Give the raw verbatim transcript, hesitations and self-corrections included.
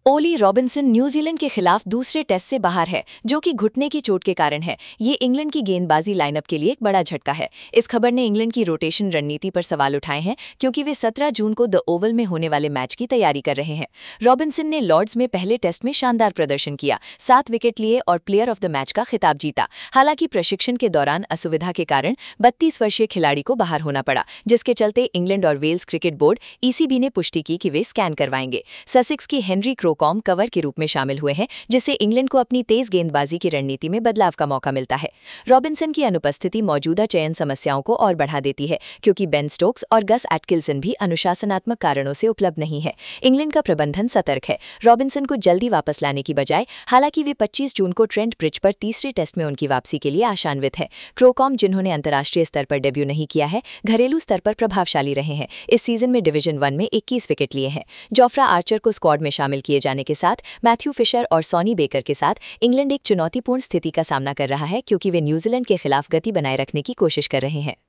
Ollie Robinson New Zealand के खिलाफ दूसरे टेस्ट से बाहर है, जो कि घुटने की चोट के कारण है। ये इंग्लैंड की गेंदबाजी लाइनअप के लिए एक बड़ा झटका है। इस खबर ने इंग्लैंड की रोटेशन रणनीति पर सवाल उठाए हैं, क्योंकि वे सत्रह जून को द ओवल में होने वाले मैच की तैयारी कर रहे हैं। रॉबिन्सन ने लॉर्ड्स में पहले टेस्ट में शानदार प्रदर्शन किया, सात विकेट लिए और प्लेयर ऑफ द मैच का खिताब जीता। हालांकि प्रशिक्षण के दौरान असुविधा के कारण बत्तीस वर्षीय खिलाड़ी को बाहर होना पड़ा, जिसके चलते इंग्लैंड और Wales cricket board E C B ने पुष्टि की कि वे स्कैन करवाएंगे। ससेक्स की हेनरी क्रोकॉम कवर के रूप में शामिल हुए हैं, जिससे इंग्लैंड को अपनी तेज गेंदबाजी की रणनीति में बदलाव का मौका मिलता है। रॉबिन्सन की अनुपस्थिति मौजूदा चयन समस्याओं को और बढ़ा देती है, क्योंकि बेन स्टोक्स और गस एटकिंसन भी अनुशासनात्मक कारणों से उपलब्ध नहीं है। इंग्लैंड का प्रबंधन सतर्क है, रॉबिन्सन को जल्दी वापस लाने की बजाय। हालांकि वे पच्चीस जून को ट्रेंट ब्रिज पर तीसरे टेस्ट में उनकी वापसी के लिए आशान्वित है। क्रोकॉम, जिन्होंने अंतर्राष्ट्रीय स्तर पर डेब्यू नहीं किया है, घरेलू स्तर पर प्रभावशाली रहे हैं। इस सीजन में डिवीजन वन में इक्कीस विकेट लिए हैं। जोफ्रा आर्चर को स्क्वाड में शामिल किए जाने के साथ मैथ्यू फिशर और सॉनी बेकर के साथ इंग्लैंड एक चुनौतीपूर्ण स्थिति का सामना कर रहा है, क्योंकि वे न्यूजीलैंड के खिलाफ गति बनाए रखने की कोशिश कर रहे हैं।